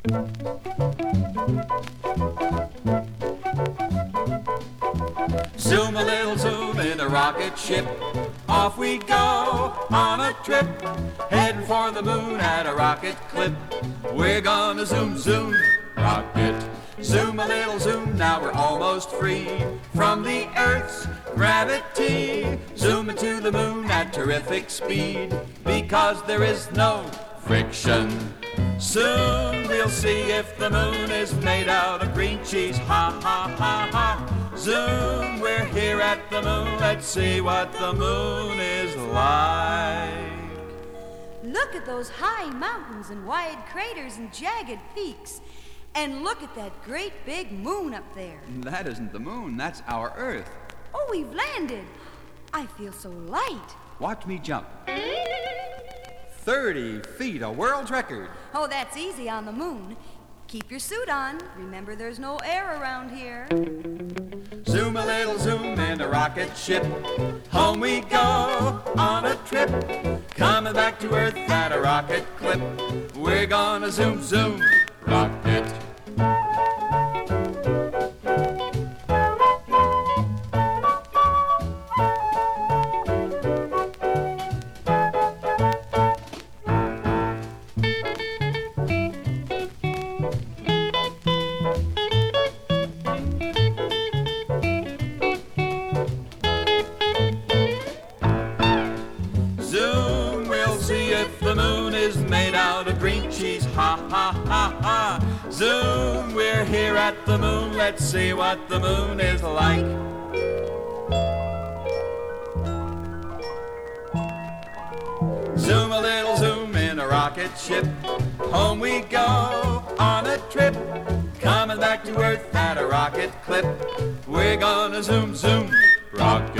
Zoom a little zoom in a rocket ship. Off we go on a trip, heading for the moon at a rocket clip. We're gonna zoom, zoom, rocket. Zoom a little zoom, now we're almost free from the Earth's gravity. Zoom into the moon at terrific speed, because there is no friction. Soon we'll see if the moon is made out of green cheese. Ha, ha, ha, ha. Zoom, we're here at the moon. Let's see what the moon is like. Look at those high mountains and wide craters and jagged peaks. And look at that great big moon up there. That isn't the moon, that's our Earth. Oh, we've landed. I feel so light. Watch me jump. 30 feet, a world's record. Oh, that's easy on the moon. Keep your suit on. Remember, there's no air around here. Zoom a little zoom in a rocket ship. Home we go on a trip, coming back to Earth at a rocket clip. We're gonna zoom, zoom, rocket. Zoom, we'll see if the moon is made out of green cheese. Ha, ha, ha, ha. Zoom, we're here at the moon. Let's see what the moon is like. Zoom a little zoom in a rocket ship. Home we go on a trip, coming back to Earth at a rocket clip. We're gonna zoom, zoom, rocket.